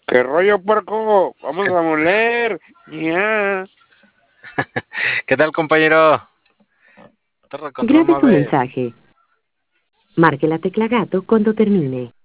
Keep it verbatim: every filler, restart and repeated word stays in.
¿Qué rollo, puerco? Vamos a moler. Ya. ¿Qué tal, compañero? Torre control Grabe su Mave. mensaje. Marque la tecla gato cuando termine.